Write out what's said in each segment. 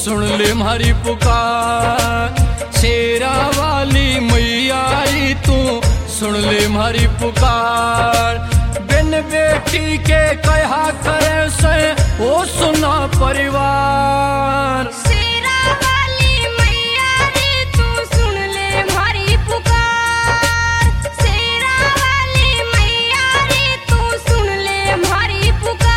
सुन ले हमारी पुकार। शेरा वाली मैया री तू सुन ले हमारी पुकार। बिन बेटी के कहा करे से ओ सुना परिवार। शेरा वाली मैया रे तू सुन ले हमारी पुकार। शेरा वाली मैया रे तू सुन ले हमारी पुकार।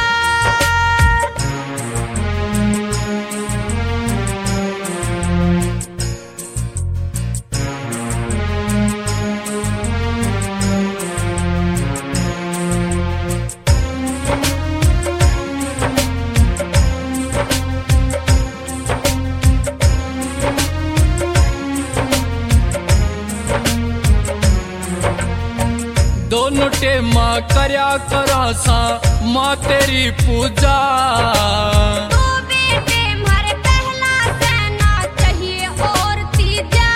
दोनों टेमा करया करा सा माँ तेरी पूजा। दो बेटे मारे पहला सेना चाहिए और तीजा।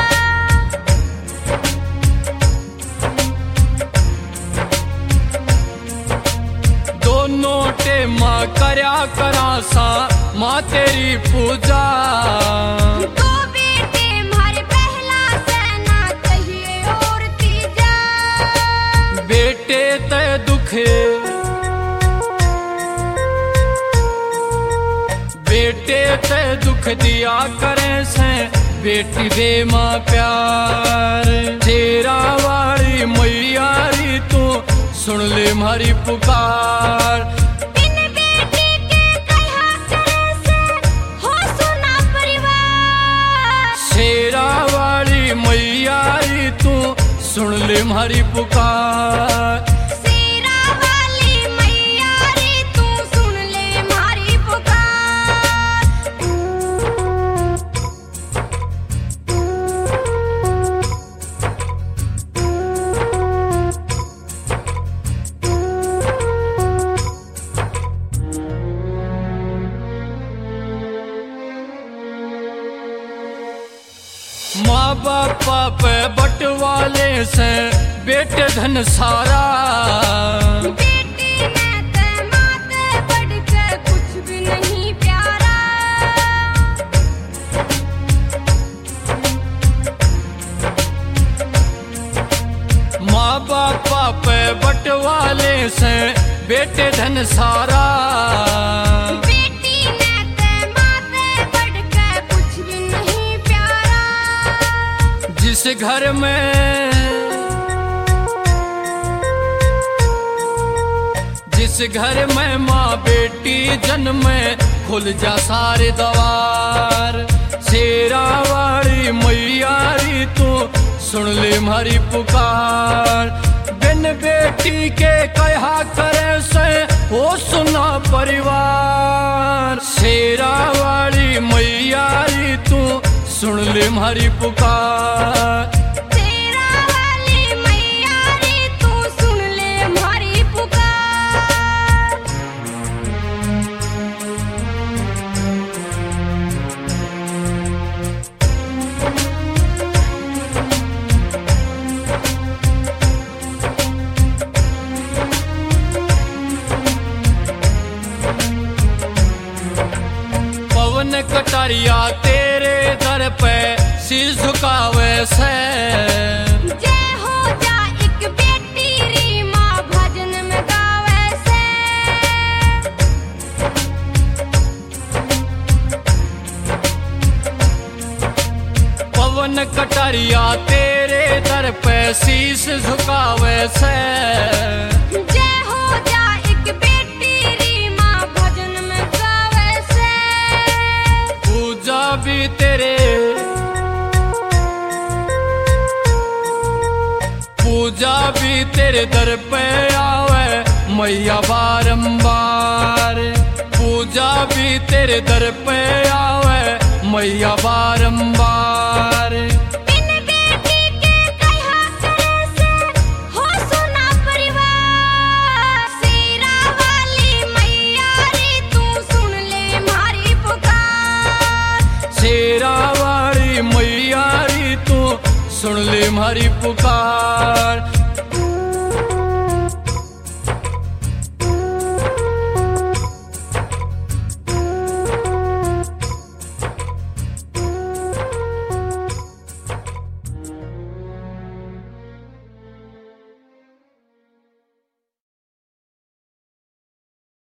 दोनों टेमा करया करा सा माँ तेरी पूजा। दो बेटे मारे पहला सेना चाहिए और तीजा। बेटे ते दुखे बेटे ते दुख दिया करे से बेटी दे माँ प्यार। शेरा वाली मैया री तू सुन ले हमारी पुकार। बिन बेटी के कहा करे से हो सुना परिवार। शेरा वाली मैया री तू सुन ले हमारी पुकार। शेरा वाली मैया रे तू सुन ले हमारी पुकार। माँ बापा पे बटवाले से बेटे धन सारा। बेटी ने ते माते बढ़ के कुछ भी नहीं प्यारा। माँ बापा पे बटवाले से बेटे धन सारा। बेटी ने ते माते बढ़ के कुछ भी नहीं प्यारा। जिस घर में जिस घर में माँ बेटी जन्मे खुल जा सारे द्वार। शेरा वाली मैया री तू सुन ले हमारी पुकार। बिन बेटी के कहा करे से ओ सुना परिवार। शेरा वाली मैया री तू सुन ले हमारी पुकार। शेरा वाली मैया रे तू सुन ले हमारी पुकार। पवन कटारिया तेरे दर पे सिर झुकावे से। जय हो जा एक बेटी री माँ भजन में गावे से। पवन कटारिया तेरे दर पे शीश झुकावे से। जय हो जा एक बेटी री माँ भजन में गावे से। पूजा भी तेरे पूजा भी तेरे दर पे आवे मैया बारंबार। पूजा भी तेरे दर पे आवे मैया बारंबार। बिन बेटी के कहा करे से हो सुना परिवार। शेरा वाली मैया रे तू सुन ले हमारी पुकार। शेरा वाली मैया री तू सुन ले हमारी पुकार।